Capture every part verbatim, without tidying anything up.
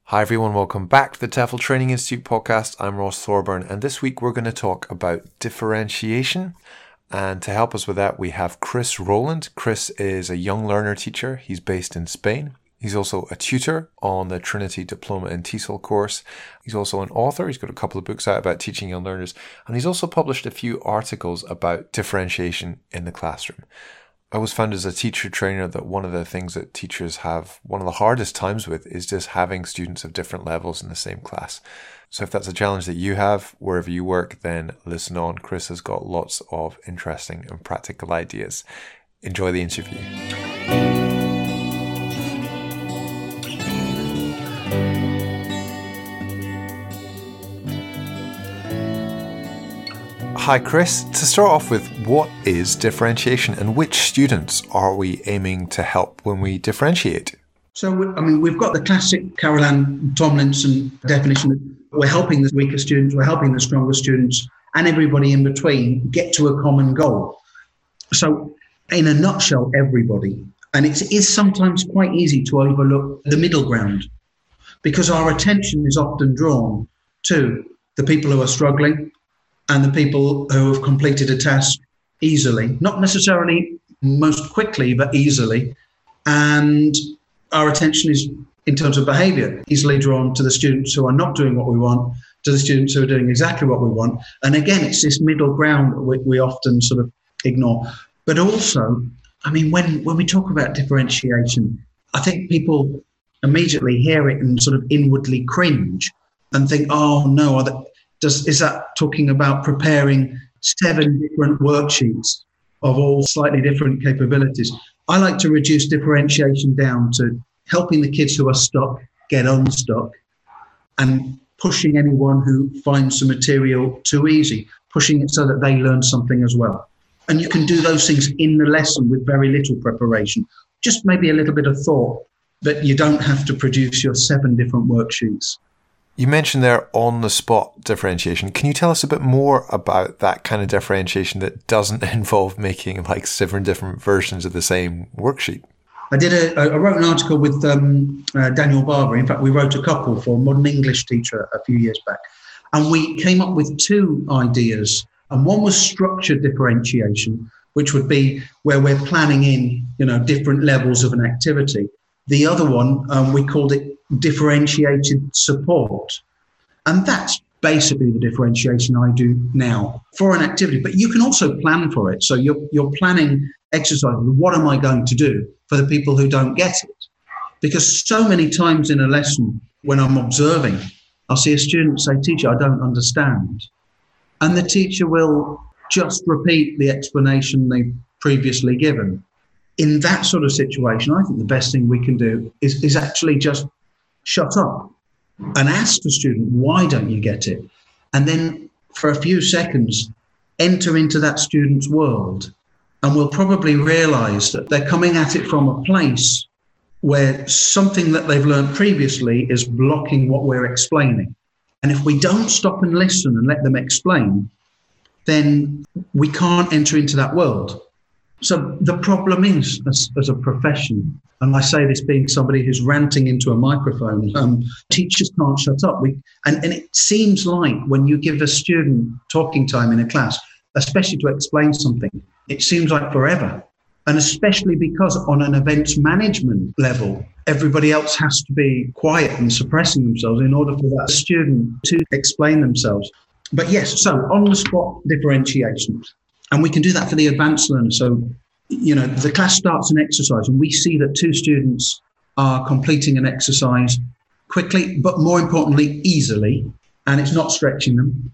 Hi everyone, welcome back to the TEFL Training Institute podcast. I'm Ross Thorburn, and this week we're going to talk about differentiation. And to help us with that, we have Chris Rowland. Chris is a young learner teacher. He's based in Spain. He's also a tutor on the Trinity Diploma in TESOL course. He's also an author. He's got a couple of books out about teaching young learners. And he's also published a few articles about differentiation in the classroom. I always found as a teacher trainer that one of the things that teachers have one of the hardest times with is just having students of different levels in the same class. So if that's a challenge that you have wherever you work, then listen on. Chris has got lots of interesting and practical ideas. Enjoy the interview. Hi Chris, to start off with, what is differentiation and which students are we aiming to help when we differentiate? So, I mean, we've got the classic Carol Ann Tomlinson definition. We're helping the weaker students, we're helping the stronger students, and everybody in between get to a common goal. So, in a nutshell, everybody. And it is sometimes quite easy to overlook the middle ground because our attention is often drawn to the people who are struggling and the people who have completed a task easily, not necessarily most quickly, but easily. And our attention is, in terms of behaviour, easily drawn to the students who are not doing what we want, to the students who are doing exactly what we want. And again, it's this middle ground that we, we often sort of ignore. But also, I mean, when, when we talk about differentiation, I think people immediately hear it and sort of inwardly cringe and think, oh, no, are they, Does, is that talking about preparing seven different worksheets of all slightly different capabilities? I like to reduce differentiation down to helping the kids who are stuck get unstuck and pushing anyone who finds the material too easy, pushing it so that they learn something as well. And you can do those things in the lesson with very little preparation, just maybe a little bit of thought, but you don't have to produce your seven different worksheets. You mentioned there on-the-spot differentiation. Can you tell us a bit more about that kind of differentiation that doesn't involve making like seven different versions of the same worksheet? I did a, I wrote an article with um, uh, Daniel Barber. In fact, we wrote a couple for Modern English Teacher a few years back. And we came up with two ideas. And one was structured differentiation, which would be where we're planning in, you know, different levels of an activity. The other one, um, we called it differentiated support. And that's basically the differentiation I do now for an activity. But you can also plan for it. So you're, you're planning exercises. What am I going to do for the people who don't get it? Because so many times in a lesson, when I'm observing, I'll see a student say, "Teacher, I don't understand." And the teacher will just repeat the explanation they've previously given. In that sort of situation, I think the best thing we can do is, is actually just shut up and ask the student, why don't you get it? And then for a few seconds, enter into that student's world. And we'll probably realize that they're coming at it from a place where something that they've learned previously is blocking what we're explaining. And if we don't stop and listen and let them explain, then we can't enter into that world. So the problem is, as, as a profession, and I say this being somebody who's ranting into a microphone, um, teachers can't shut up. We, and, and it seems like when you give a student talking time in a class, especially to explain something, it seems like forever. And especially because on an events management level, everybody else has to be quiet and suppressing themselves in order for that student to explain themselves. But yes, so on-the-spot differentiation. And we can do that for the advanced learners. So, you know, the class starts an exercise and we see that two students are completing an exercise quickly, but more importantly, easily, and it's not stretching them.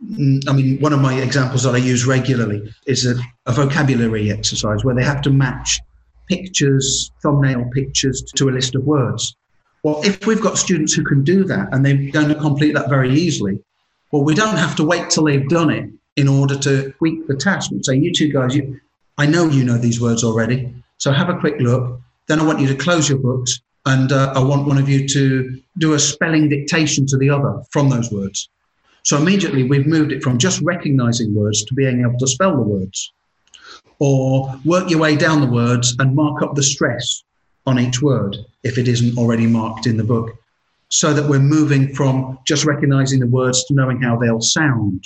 I mean, one of my examples that I use regularly is a, a vocabulary exercise where they have to match pictures, thumbnail pictures to a list of words. Well, if we've got students who can do that and they're going to complete that very easily, well, we don't have to wait till they've done it in order to tweak the task and say, you two guys, you, I know you know these words already, so have a quick look. Then I want you to close your books and uh, I want one of you to do a spelling dictation to the other from those words. So immediately we've moved it from just recognizing words to being able to spell the words. Or work your way down the words and mark up the stress on each word if it isn't already marked in the book. so that we're moving from just recognizing the words to knowing how they'll sound.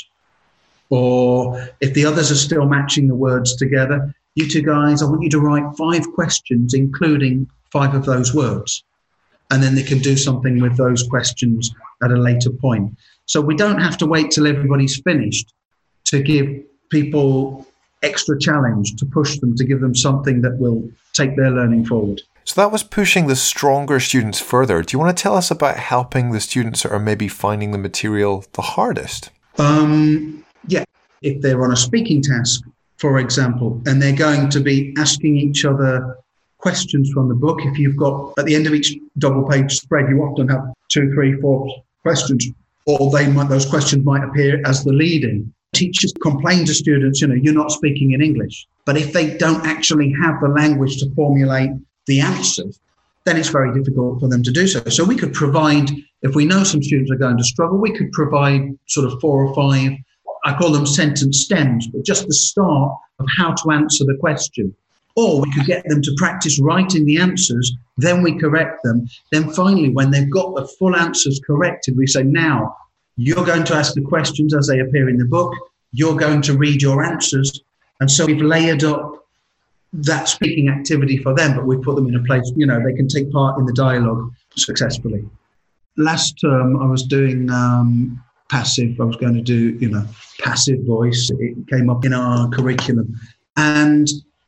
Or if the others are still matching the words together, you two guys, I want you to write five questions, including five of those words. And then they can do something with those questions at a later point. So we don't have to wait till everybody's finished to give people extra challenge, to push them, to give them something that will take their learning forward. So that was pushing the stronger students further. Do you want to tell us about helping the students that are maybe finding the material the hardest? Um, yeah, if they're on a speaking task, for example, and they're going to be asking each other questions from the book. If you've got, at the end of each double page spread, you often have two, three, four questions, or they might, those questions might appear as the leading. Teachers complain to students, you know, you're not speaking in English. But if they don't actually have the language to formulate the answers, then it's very difficult for them to do so. So we could provide, if we know some students are going to struggle, we could provide sort of four or five, I call them sentence stems, but just the start of how to answer the question. Or we could get them to practice writing the answers, then we correct them. Then finally, when they've got the full answers corrected, we say, now, you're going to ask the questions as they appear in the book. You're going to read your answers. And so we've layered up that speaking activity for them, but we put them in a place, you know, they can take part in the dialogue successfully. Last term, I was doing um, passive. I was going to do, you know, passive voice. It came up in our curriculum. And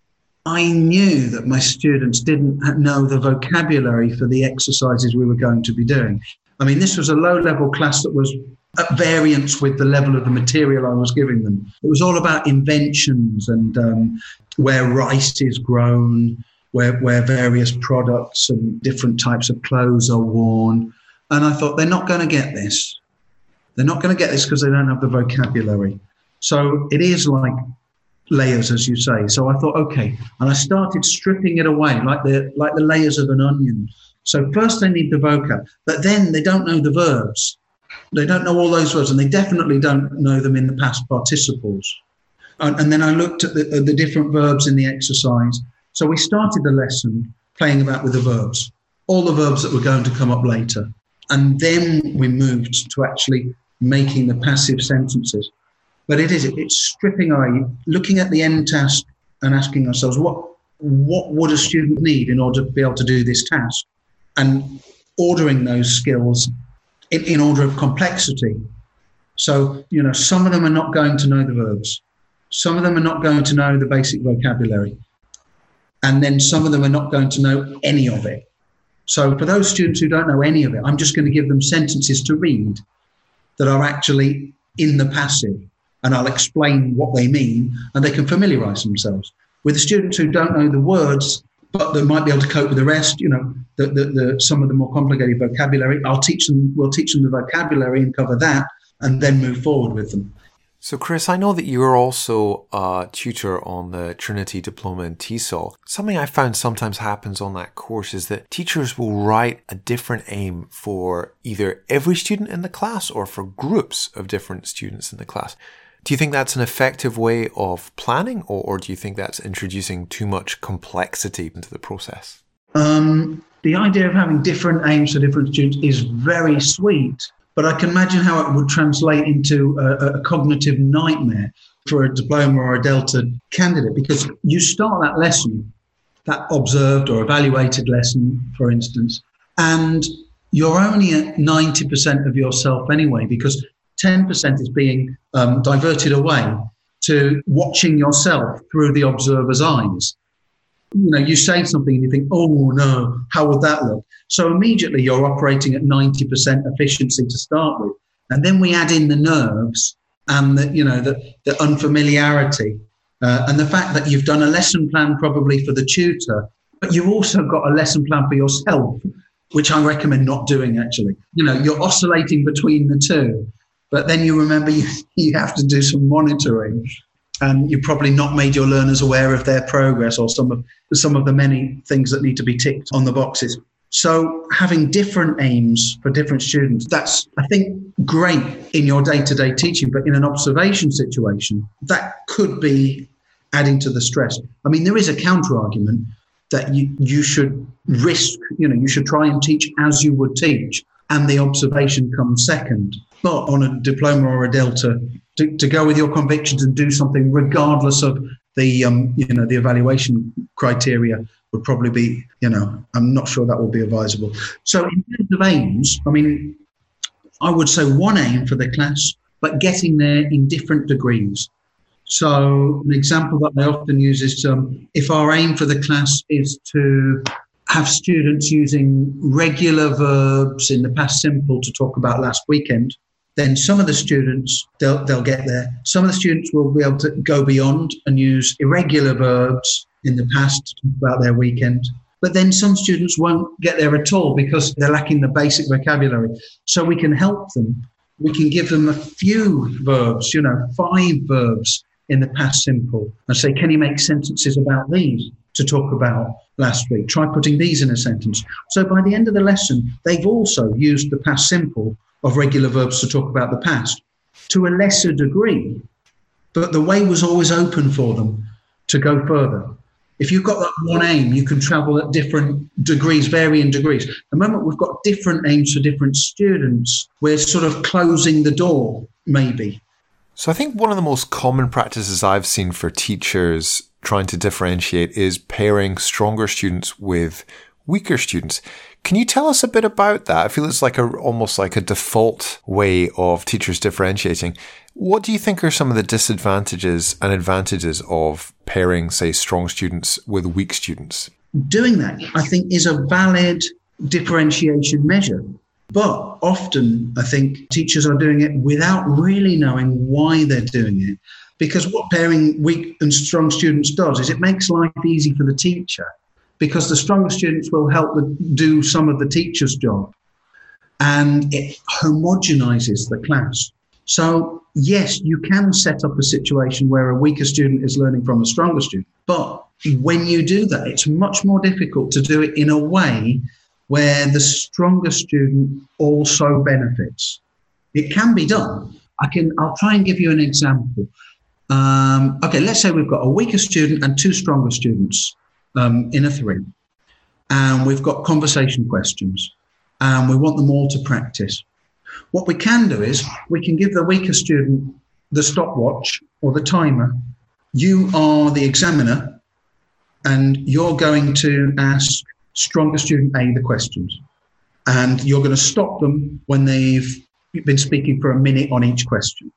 I knew that my students didn't know the vocabulary for the exercises we were going to be doing. I mean, this was a low-level class that was at variance with the level of the material I was giving them. It was all about inventions and um, where rice is grown, where, where various products and different types of clothes are worn. And I thought, they're not going to get this. They're not going to get this because they don't have the vocabulary. So it is like layers, as you say. So I thought, okay. And I started stripping it away like the like the layers of an onion. So first they need the vocab, but then they don't know the verbs. They don't know all those words, and they definitely don't know them in the past participles. And, and then I looked at the, the different verbs in the exercise. So we started the lesson playing about with the verbs, all the verbs that were going to come up later. And then we moved to actually making the passive sentences. But it is, it's stripping away, looking at the end task and asking ourselves, what, what would a student need in order to be able to do this task? And ordering those skills in, in order of complexity. So, you know, some of them are not going to know the verbs. Some of them are not going to know the basic vocabulary. And then some of them are not going to know any of it. So for those students who don't know any of it, I'm just going to give them sentences to read that are actually in the passive. And I'll explain what they mean, and they can familiarise themselves. With the students who don't know the words, but they might be able to cope with the rest, you know, the, the, the, some of the more complicated vocabulary, I'll teach them, we'll teach them the vocabulary and cover that, and then move forward with them. So Chris, I know that you're also a tutor on the Trinity Diploma in T E S O L. Something I found sometimes happens on that course is that teachers will write a different aim for either every student in the class or for groups of different students in the class. Do you think that's an effective way of planning, or, or do you think that's introducing too much complexity into the process? Um, the idea of having different aims for different students is very sweet, but I can imagine how it would translate into a, a cognitive nightmare for a diploma or a Delta candidate, because you start that lesson, that observed or evaluated lesson, for instance, and you're only at ninety percent of yourself anyway, because ten percent is being um, diverted away to watching yourself through the observer's eyes. You know, you say something and you think, oh no, how would that look? So immediately you're operating at ninety percent efficiency to start with. And then we add in the nerves and the, you know, the, the unfamiliarity uh, and the fact that you've done a lesson plan probably for the tutor, but you've also got a lesson plan for yourself, which I recommend not doing actually. You know, you're oscillating between the two. But then you remember you, you have to do some monitoring, and you've probably not made your learners aware of their progress or some of some of the many things that need to be ticked on the boxes. So having different aims for different students, that's, I think, great in your day-to-day teaching, but in an observation situation, that could be adding to the stress. I mean, there is a counter-argument that you, you should risk, you know, you should try and teach as you would teach. and the observation comes second. But on a diploma or a delta, to, to go with your convictions and do something regardless of the um, you know the evaluation criteria would probably be, you know, I'm not sure that will be advisable. So in terms of aims, I mean, I would say one aim for the class, but getting there in different degrees. So an example that I often use is um, if our aim for the class is to have students using regular verbs in the past simple to talk about last weekend, then some of the students, they'll, they'll get there. Some of the students will be able to go beyond and use irregular verbs in the past to talk about their weekend. But then some students won't get there at all because they're lacking the basic vocabulary. So we can help them. We can give them a few verbs, you know, five verbs in the past simple and say, can you make sentences about these to talk about last week? Try putting these in a sentence. So by the end of the lesson, they've also used the past simple of regular verbs to talk about the past to a lesser degree, but the way was always open for them to go further. If you've got that one aim, you can travel at different degrees, varying degrees. The moment we've got different aims for different students, we're sort of closing the door, maybe. So I think one of the most common practices I've seen for teachers trying to differentiate is pairing stronger students with weaker students. Can you tell us a bit about that? I feel it's like a almost like a default way of teachers differentiating. What do you think are some of the disadvantages and advantages of pairing, say, strong students with weak students? Doing that, I think, is a valid differentiation measure. But often, I think teachers are doing it without really knowing why they're doing it. Because what pairing weak and strong students does is it makes life easy for the teacher, because the stronger students will help the, do some of the teacher's job, and it homogenizes the class. So yes, you can set up a situation where a weaker student is learning from a stronger student, but when you do that, it's much more difficult to do it in a way where the stronger student also benefits. It can be done. I can, I'll try and give you an example. Um, okay, let's say we've got a weaker student and two stronger students um, in a three, and we've got conversation questions, and we want them all to practice. What we can do is we can give the weaker student the stopwatch or the timer. You are the examiner, and you're going to ask stronger student A the questions, and you're going to stop them when they've been speaking for a minute on each question.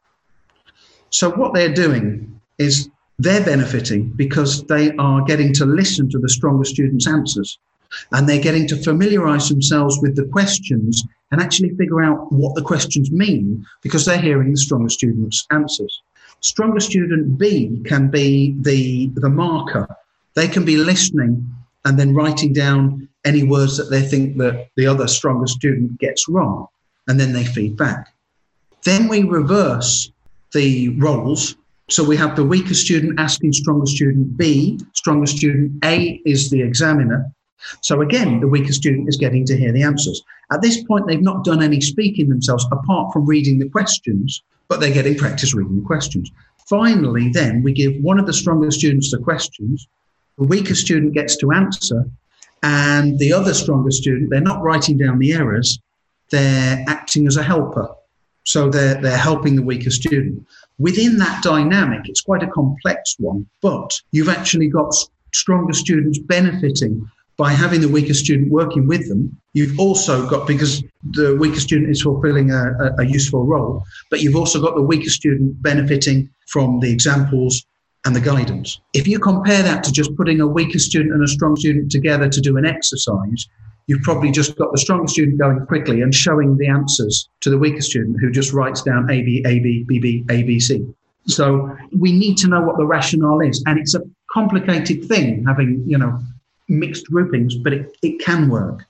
So what they're doing is they're benefiting because they are getting to listen to the stronger student's answers, and they're getting to familiarize themselves with the questions and actually figure out what the questions mean because they're hearing the stronger student's answers. Stronger student B can be the, the marker. They can be listening and then writing down any words that they think that the other stronger student gets wrong, and then they feed back. Then we reverse the roles. So we have the weaker student asking stronger student B, stronger student A is the examiner. So again, the weaker student is getting to hear the answers. At this point, they've not done any speaking themselves apart from reading the questions, but they're getting practice reading the questions. Finally, then we give one of the stronger students the questions, the weaker student gets to answer, and the other stronger student, they're not writing down the errors, they're acting as a helper. So they're, they're helping the weaker student. Within that dynamic, it's quite a complex one, but you've actually got stronger students benefiting by having the weaker student working with them. You've also got, because the weaker student is fulfilling a, a, a useful role, but you've also got the weaker student benefiting from the examples and the guidance. If you compare that to just putting a weaker student and a strong student together to do an exercise, you've probably just got the stronger student going quickly and showing the answers to the weaker student who just writes down A, B, A, B, B, B, A, B, C. So we need to know what the rationale is. And it's a complicated thing having, you know, mixed groupings, but it, it can work.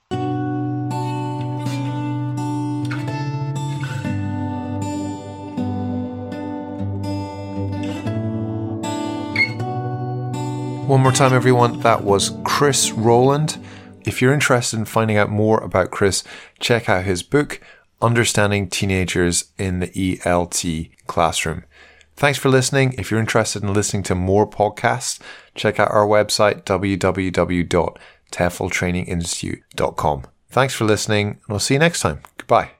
One more time, everyone, that was Chris Rowland. If you're interested in finding out more about Chris, check out his book, Understanding Teenagers in the E L T Classroom. Thanks for listening. If you're interested in listening to more podcasts, check out our website, w w w dot tefl training institute dot com. Thanks for listening, and we'll see you next time. Goodbye.